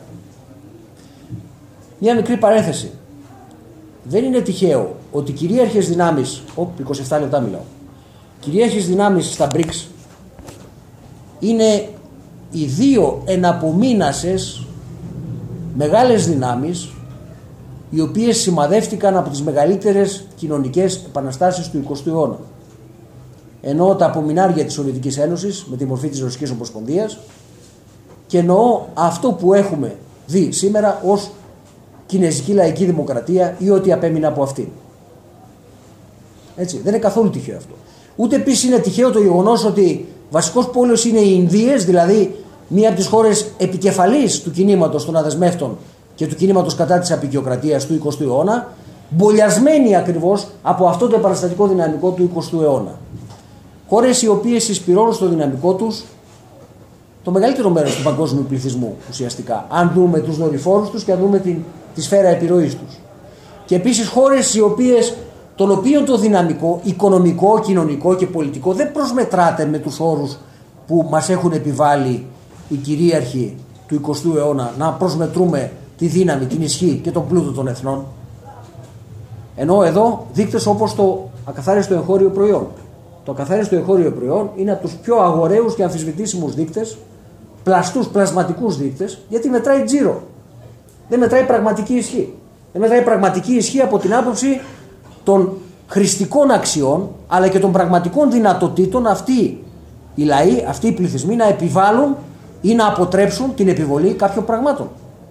Μια μικρή παρένθεση. Δεν είναι τυχαίο ότι κυρίαρχες δυνάμεις, όπ, είκοσι επτά λεπτά μιλάω, κυρίαρχες δυνάμεις στα μπρικς είναι οι δύο εναπομείνασες μεγάλες δυνάμεις οι οποίες σημαδεύτηκαν από τις μεγαλύτερες κοινωνικές επαναστάσεις του εικοστού αιώνα. Εννοώ τα απομεινάρια της Σοβιετικής Ένωσης με τη μορφή της Ρωσικής Ομοσπονδίας και εννοώ αυτό που έχουμε δει σήμερα ως Κινεζική Λαϊκή Δημοκρατία ή ό,τι απέμεινε από αυτήν. Έτσι, δεν είναι καθόλου τυχαίο αυτό. Ούτε επίσης είναι τυχαίο το γεγονός ότι βασικός πόλος είναι οι Ινδίες, δηλαδή μία από τις χώρες επικεφαλής του κινήματος των αδεσμεύτων και του κινήματος κατά της αποικιοκρατίας του εικοστού αιώνα, μπολιασμένοι ακριβώς από αυτό το επαναστατικό δυναμικό του εικοστού αιώνα. Χώρες οι οποίες συσπηρώνουν στο δυναμικό τους το μεγαλύτερο μέρος του παγκόσμιου πληθυσμού ουσιαστικά, αν δούμε τους δορυφόρους τους και αν δούμε την, τη σφαίρα επιρροής τους. Και επίσης χώρες οι οποίες, των οποίων το δυναμικό, οικονομικό, κοινωνικό και πολιτικό δεν προσμετράται με τους όρους που μας έχουν επιβάλει οι κυρίαρχοι του εικοστού αιώνα να προσμετρούμε τη δύναμη, την ισχύ και τον πλούτο των εθνών. Ενώ εδώ δείκτες όπως το ακαθάριστο εγχώριο προϊόν. Το ακαθάριστο εγχώριο προϊόν είναι από τους πιο αγοραίους και αμφισβητήσιμους δείκτες, πλαστούς, πλασματικούς δείκτες, γιατί μετράει τζίρο. Δεν μετράει πραγματική ισχύ. Δεν μετράει πραγματική ισχύ από την άποψη των χρηστικών αξιών, αλλά και των πραγματικών δυνατοτήτων αυτοί οι λαοί, αυτοί οι πληθυσμοί να επιβάλλουν ή να αποτρέψουν την επιβολή κάποιων πραγμάτων.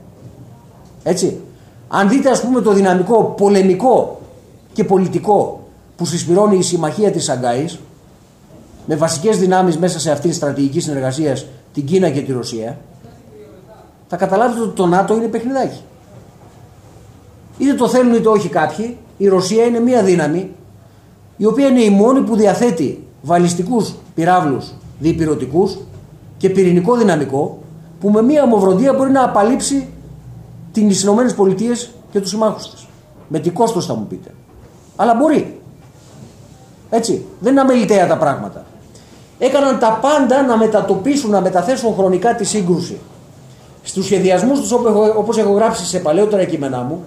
Έτσι. Αν δείτε ας πούμε το δυναμικό πολεμικό και πολιτικό που συσπηρώνει η Συμμαχία της Σαγκάης, με βασικές δυνάμεις μέσα σε αυτήν τη στρατηγική συνεργασία την Κίνα και τη Ρωσία, θα καταλάβετε ότι το ΝΑΤΟ είναι παιχνιδάκι. Είτε το θέλουν είτε όχι κάποιοι, η Ρωσία είναι μια δύναμη η οποία είναι η μόνη που διαθέτει βαλιστικούς πυράβλους διπυρωτικούς και πυρηνικό δυναμικό που με μια ομοβροντία μπορεί να απαλείψει τις Ηνωμένες Πολιτείες και τους συμμάχους της. Με τι κόστος θα μου πείτε. Αλλά μπορεί. Έτσι. Δεν είναι αμεληταία τα πράγματα. Έκαναν τα πάντα να μετατοπίσουν, να μεταθέσουν χρονικά τη σύγκρουση. Στους σχεδιασμούς τους, όπως έχω γράψει σε παλαιότερα κείμενά μου,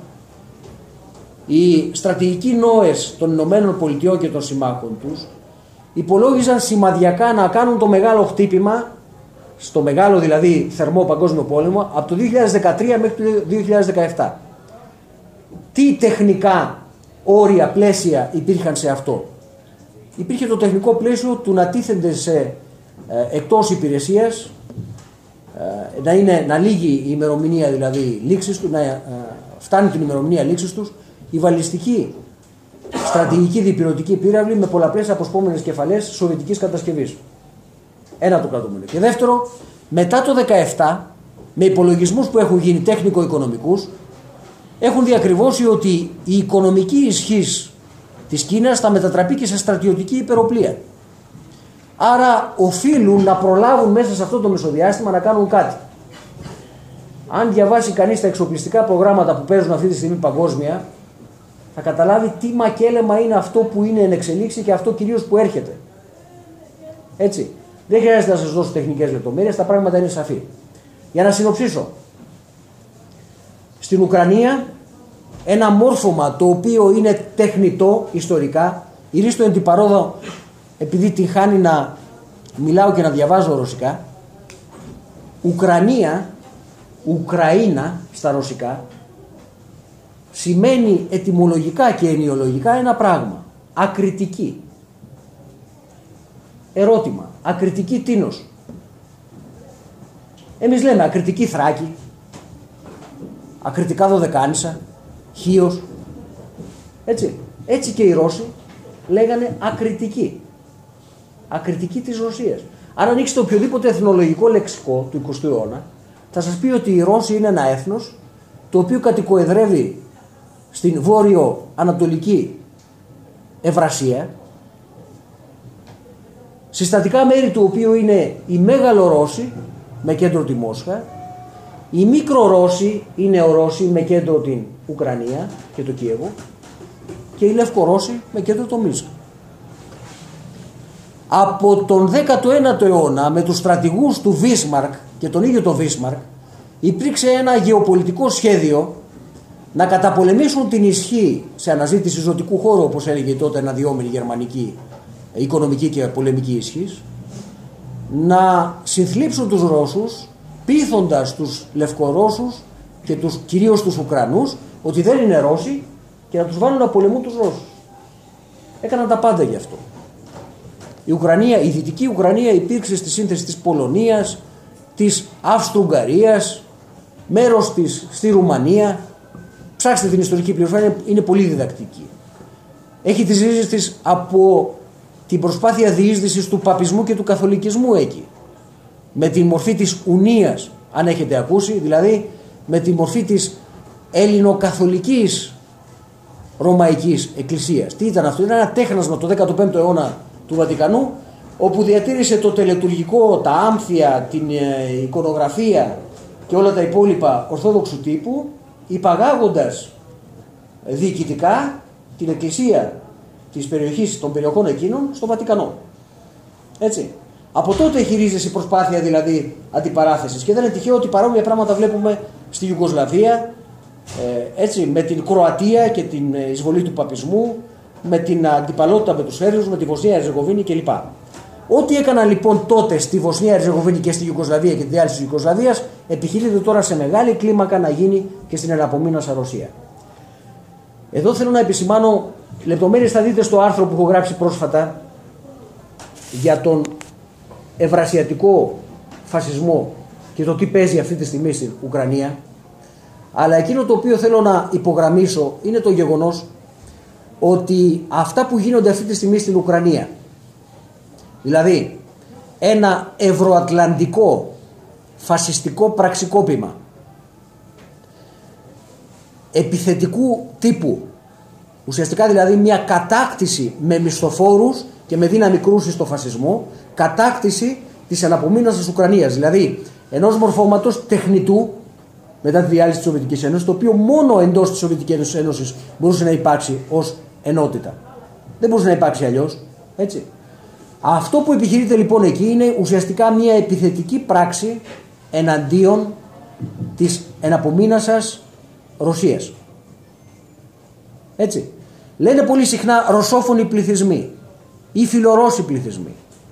οι στρατηγικοί νόες των Ηνωμένων Πολιτειών και των συμμάχων τους υπολόγιζαν σημαδιακά να κάνουν το μεγάλο χτύπημα στο μεγάλο δηλαδή θερμό παγκόσμιο πόλεμο από το δύο χιλιάδες δεκατρία μέχρι το δύο χιλιάδες δεκαεπτά. Τι τεχνικά όρια, πλαίσια υπήρχαν σε αυτό? Υπήρχε το τεχνικό πλαίσιο του να τίθενται σε ε, εκτός υπηρεσίας, ε, να, είναι, να λύγει η ημερομηνία δηλαδή λήξης του, να ε, φτάνει την ημερομηνία λήξης τους, η βαλιστική στρατηγική διπυρωτική πύραυλη με πολλαπλές αποσπόμενες κεφαλές σοβιετικής κατασκευής. Ένα το κρατούμενο. Και δεύτερο, μετά το δύο χιλιάδες δεκαεπτά, με υπολογισμούς που έχουν γίνει τέχνικο-οικονομικούς, έχουν διακριβώσει ότι η οικονομική ισχύς της Κίνας θα μετατραπεί και σε στρατιωτική υπεροπλία. Άρα οφείλουν να προλάβουν μέσα σε αυτό το μεσοδιάστημα να κάνουν κάτι. Αν διαβάσει κανείς τα εξοπλιστικά προγράμματα που παίζουν αυτή τη στιγμή παγκόσμια, θα καταλάβει τι μακέλεμα είναι αυτό που είναι εν εξελίξη και αυτό κυρίως που έρχεται. Έτσι. Δεν χρειάζεται να σας δώσω τεχνικές λεπτομέρειες, τα πράγματα είναι σαφή. Για να συνοψίσω. Στην Ουκρανία ένα μόρφωμα το οποίο είναι τεχνητό ιστορικά, η Ρίστο εν την παρόδο, επειδή την χάνει να μιλάω και να διαβάζω ρωσικά, Ουκρανία, Ουκραΐνα στα ρωσικά, σημαίνει ετυμολογικά και ενοιολογικά ένα πράγμα. Ακριτική. Ερώτημα. Ακριτική τίνος? Εμείς λέμε ακριτική Θράκη, ακριτικά Δωδεκάνησα, Χίος. Έτσι. Έτσι και οι Ρώσοι λέγανε ακριτική. Ακριτική της Ρωσίας. Αν ανοίξετε οποιοδήποτε εθνολογικό λεξικό του εικοστού αιώνα, θα σας πει ότι οι Ρώσοι είναι ένα έθνος το οποίο κατοικοεδρεύει στην βόρειο-ανατολική Ευρασία, συστατικά μέρη του οποίου είναι οι Μέγαλο-Ρώσοι με κέντρο τη Μόσχα, οι Μικρορώσοι είναι ο Ρώσοι με κέντρο την Ουκρανία και το Κίεβο και οι Λευκορώσοι με κέντρο το Μίνσκ. Από τον δέκατο ένατο αιώνα με τους στρατηγούς του Βίσμαρκ και τον ίδιο τον Βίσμαρκ υπήρξε ένα γεωπολιτικό σχέδιο να καταπολεμήσουν την ισχύ σε αναζήτηση ζωτικού χώρου, όπως έλεγε τότε αναδυόμενη γερμανική οικονομική και πολεμική ισχύς, να συνθλίψουν τους Ρώσους πείθοντας τους Λευκορώσους και τους, κυρίως τους Ουκρανούς ότι δεν είναι Ρώσοι και να τους βάλουν να πολεμούν τους Ρώσους. Έκαναν τα πάντα γι' αυτό. Η Ουκρανία, η Δυτική Ουκρανία υπήρξε στη σύνθεση της Πολωνίας, της Αυστρο-Ουγγαρίας, μέρος της στη Ρουμανία. Ψάξτε την ιστορική πληροφορία, είναι πολύ διδακτική. Έχει τις ρίζες της από την προσπάθεια διείσδυσης του παπισμού και του καθολικισμού εκεί. Με τη μορφή της ουνίας, αν έχετε ακούσει, δηλαδή με τη μορφή της ελληνοκαθολικής ρωμαϊκής εκκλησίας. Τι ήταν αυτό? Ήταν ένα τέχνασμα το δέκατο πέμπτο αιώνα του Βατικανού, όπου διατήρησε το τελετουργικό, τα άμφια, την ε, εικονογραφία και όλα τα υπόλοιπα ορθόδοξου τύπου, υπαγάγοντας διοικητικά την εκκλησία της περιοχής, των περιοχών εκείνων στο Βατικανό. Έτσι. Από τότε έχει ρίζες η προσπάθεια δηλαδή αντιπαράθεσης και δεν είναι τυχαίο ότι παρόμοια πράγματα βλέπουμε στη Ιουγκοσλαβία, ε, έτσι, με την Κροατία και την εισβολή του παπισμού, με την αντιπαλότητα με τους Σέρβους, με τη Βοσνία Ερζεγοβίνη κλπ. Ό,τι έκαναν λοιπόν τότε στη Βοσνία Ερζεγοβίνη και στη Ιουγκοσλαβία και τη διάλυση της Ιουγκοσλαβίας επιχειρείται τώρα σε μεγάλη κλίμακα να γίνει και στην εναπομείνασα Ρωσία. Εδώ θέλω να επισημάνω λεπτομέρειες, θα δείτε στο άρθρο που έχω γράψει πρόσφατα για τον ευρασιατικό φασισμό και το τι παίζει αυτή τη στιγμή στην Ουκρανία. Αλλά εκείνο το οποίο θέλω να υπογραμμίσω είναι το γεγονός ότι αυτά που γίνονται αυτή τη στιγμή στην Ουκρανία, δηλαδή ένα ευρωατλαντικό φασιστικό πραξικόπημα επιθετικού τύπου, ουσιαστικά δηλαδή μια κατάκτηση με μισθοφόρους και με δύναμη κρούση στο φασισμό, κατάκτηση της αναπομείνασης Ουκρανίας, δηλαδή ενός μορφώματος τεχνητού μετά τη διάλυση της Σοβιετικής Ένωσης, το οποίο μόνο εντός της Σοβιετικής Ένωσης μπορούσε να υπάρξει ως ενότητα. Δεν μπορούσε να υπάρξει αλλιώς. Έτσι. Αυτό που επιχειρείται λοιπόν εκεί είναι ουσιαστικά μια επιθετική πράξη εναντίον της εναπομείνασας Ρωσίας. Έτσι. Λένε πολύ συχνά ρωσόφωνοι πληθυσμοί ή φιλορώσοι πληθυσμοί.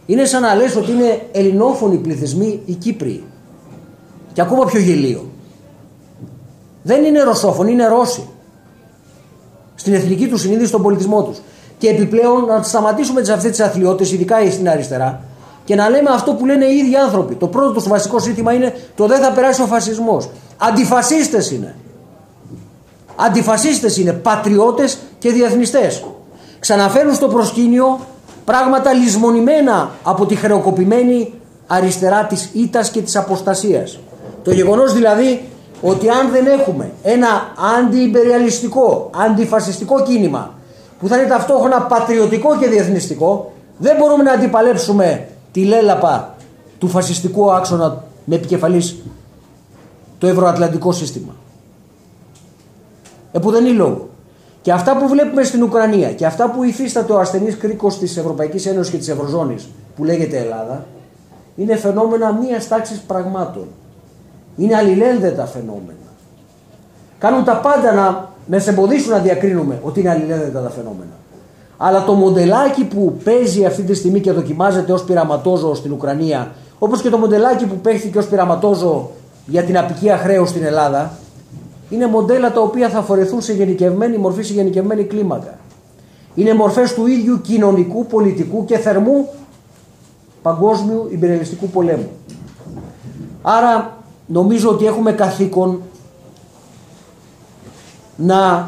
Είναι σαν να λες ότι είναι ελληνόφωνοι πληθυσμοί οι Κύπριοι. Και ακόμα πιο γελίο. Δεν είναι ρωσόφωνοι, είναι Ρώσοι. Στην εθνική τους συνείδηση, στον πολιτισμό τους. Και επιπλέον να σταματήσουμε αυτές τις αθλιότητες, ειδικά στην αριστερά, και να λέμε αυτό που λένε οι ίδιοι άνθρωποι. Το πρώτο τους βασικό ζήτημα είναι το δεν θα περάσει ο φασισμός. Αντιφασίστες είναι. Αντιφασίστες είναι, πατριώτες και διεθνιστές. Ξαναφέρουν στο προσκήνιο πράγματα λησμονημένα από τη χρεοκοπημένη αριστερά της ήττας και της αποστασίας. Το γεγονός δηλαδή ότι αν δεν έχουμε ένα αντιιμπεριαλιστικό, αντιφασιστικό κίνημα που θα είναι ταυτόχρονα πατριωτικό και διεθνιστικό, δεν μπορούμε να αντιπαλέψουμε τη λέλαπα του φασιστικού άξονα με επικεφαλής το ευρωατλαντικό σύστημα. Επουδενή λόγο. Και αυτά που βλέπουμε στην Ουκρανία και αυτά που υφίσταται ο ασθενής κρίκος της Ευρωπαϊκής Ένωσης και της Ευρωζώνης που λέγεται Ελλάδα είναι φαινόμενα μίας τάξης πραγμάτων. Είναι αλληλένδετα φαινόμενα. Κάνουν τα πάντα να με εμποδίσουν να διακρίνουμε ότι είναι αλληλένδετα τα φαινόμενα. Αλλά το μοντελάκι που παίζει αυτή τη στιγμή και δοκιμάζεται ως πειραματόζωο στην Ουκρανία, όπως και το μοντελάκι που παίχθηκε ως πειραματόζωο για την απικία χρέους στην Ελλάδα, είναι μοντέλα τα οποία θα φορεθούν σε γενικευμένη μορφή, σε γενικευμένη κλίμακα. Είναι μορφές του ίδιου κοινωνικού, πολιτικού και θερμού παγκόσμιου ιμπεριαλιστικού πολέμου. Άρα νομίζω ότι έχουμε καθήκον να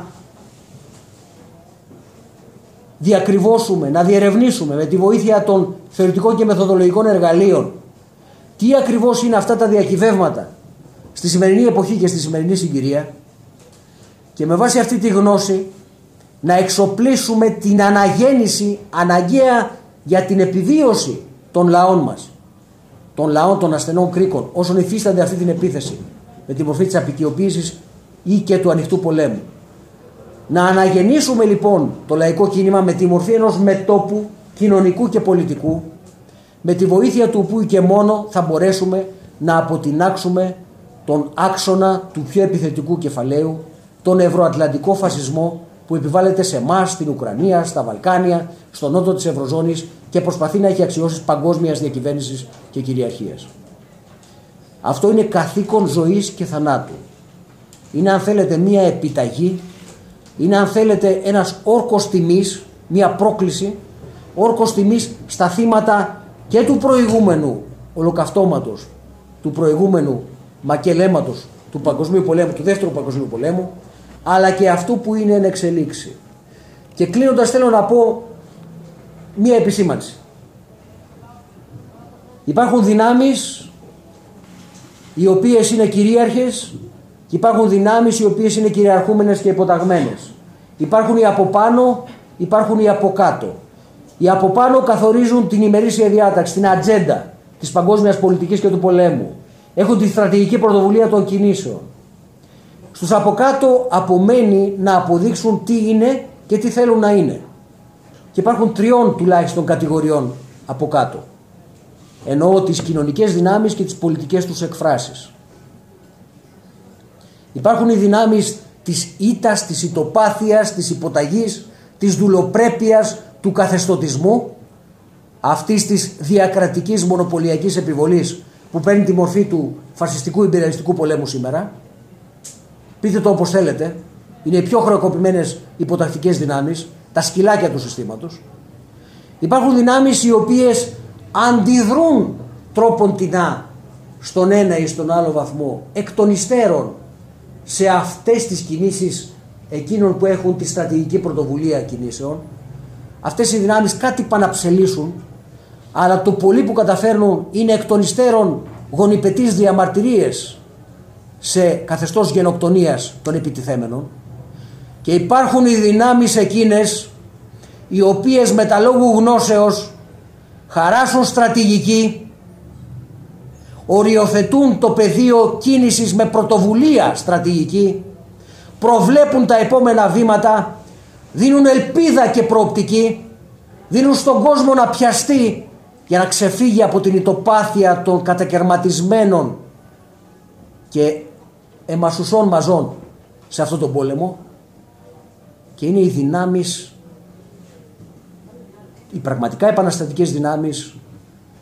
διακριβώσουμε, να διερευνήσουμε με τη βοήθεια των θεωρητικών και μεθοδολογικών εργαλείων τι ακριβώς είναι αυτά τα διακυβεύματα στη σημερινή εποχή και στη σημερινή συγκυρία και με βάση αυτή τη γνώση να εξοπλίσουμε την αναγέννηση αναγκαία για την επιβίωση των λαών μας, των λαών των ασθενών κρίκων, όσων υφίστανται αυτή την επίθεση με τη μορφή της απικιοποίησης ή και του ανοιχτού πολέμου. Να αναγεννήσουμε λοιπόν το λαϊκό κίνημα με τη μορφή ενός μετώπου κοινωνικού και πολιτικού, με τη βοήθεια του οποίου και μόνο θα μπορέσουμε να αποτινάξουμε τον άξονα του πιο επιθετικού κεφαλαίου, τον ευρωατλαντικό φασισμό που επιβάλλεται σε εμάς, στην Ουκρανία, στα Βαλκάνια, στον νότο της Ευρωζώνης και προσπαθεί να έχει αξιώσεις παγκόσμιας διακυβέρνησης και κυριαρχίας. Αυτό είναι καθήκον ζωής και θανάτου. Είναι αν θέλετε μία επιταγή, είναι αν θέλετε ένας όρκος τιμής, μία πρόκληση, όρκος τιμής στα θύματα και του προηγούμενου ολοκαυτώματος, του προηγούμενου μακελέματος του Παγκοσμίου Πολέμου, του Δεύτερου Παγκοσμίου Πολέμου, αλλά και αυτού που είναι εν εξελίξη. Και κλείνοντας θέλω να πω μία επισήμανση. Υπάρχουν δυνάμεις οι οποίες είναι κυρίαρχες και υπάρχουν δυνάμεις οι οποίες είναι κυριαρχούμενες και υποταγμένες. Υπάρχουν οι από πάνω, υπάρχουν οι από κάτω. Οι από πάνω καθορίζουν την ημερήσια διάταξη, την ατζέντα της παγκόσμιας πολιτικής και του πολέμου. Έχουν τη στρατηγική πρωτοβουλία των κινήσεων. Στους από κάτω απομένει να αποδείξουν τι είναι και τι θέλουν να είναι. Και υπάρχουν τριών τουλάχιστον κατηγοριών από κάτω. Εννοώ τις κοινωνικές δυνάμεις και τις πολιτικές τους εκφράσεις. Υπάρχουν οι δυνάμεις της ήττας, της ητοπάθειας, της υποταγής, της δουλοπρέπειας, του καθεστωτισμού, αυτής της διακρατικής μονοπωλιακής επιβολής που παίρνει τη μορφή του φασιστικού ιμπεριαλιστικού πολέμου σήμερα. Πείτε το όπως θέλετε, είναι οι πιο χρεοκοπημένες υποτακτικές δυνάμεις, τα σκυλάκια του συστήματος. Υπάρχουν δυνάμεις οι οποίες αντιδρούν τρόποντινά στον ένα ή στον άλλο βαθμό, εκ των υστέρων, σε αυτές τις κινήσεις εκείνων που έχουν τη στρατηγική πρωτοβουλία κινήσεων. Αυτές οι δυνάμεις κάτι παναψελίσουν, αλλά το πολύ που καταφέρνουν είναι εκ των υστέρων γονιπετείς διαμαρτυρίες σε καθεστώς γενοκτονίας των επιτιθέμενων. Και υπάρχουν οι δυνάμεις εκείνες οι οποίες με τα λόγου γνώσεως χαράσουν στρατηγική, οριοθετούν το πεδίο κίνησης με πρωτοβουλία στρατηγική, προβλέπουν τα επόμενα βήματα, δίνουν ελπίδα και προοπτική, δίνουν στον κόσμο να πιαστεί για να ξεφύγει από την ητοπάθεια των κατακερματισμένων και εμασουσών μαζών σε αυτόν τον πόλεμο. Και είναι οι δυνάμεις, οι πραγματικά επαναστατικές δυνάμεις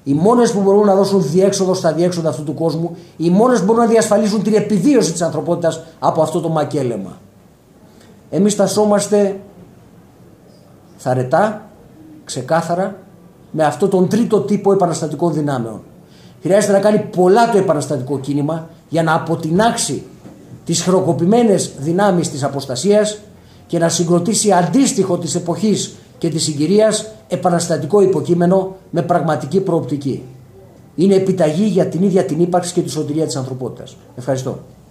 οι μόνες που μπορούν να δώσουν διέξοδο στα διέξοδα αυτού του κόσμου, οι μόνες που μπορούν να διασφαλίσουν την επιβίωση της ανθρωπότητας από αυτό το μακέλεμα. Εμείς τασσόμαστε θαρετά, ξεκάθαρα, με αυτό τον τρίτο τύπο επαναστατικών δυνάμεων. Χρειάζεται να κάνει πολλά το επαναστατικό κίνημα για να αποτινάξει τις χρεοκοπημένες δυνάμεις της αποστασίας και να συγκροτήσει αντίστοιχο της εποχής και της συγκυρίας επαναστατικό υποκείμενο με πραγματική προοπτική. Είναι επιταγή για την ίδια την ύπαρξη και τη σωτηρία της ανθρωπότητας. Ευχαριστώ.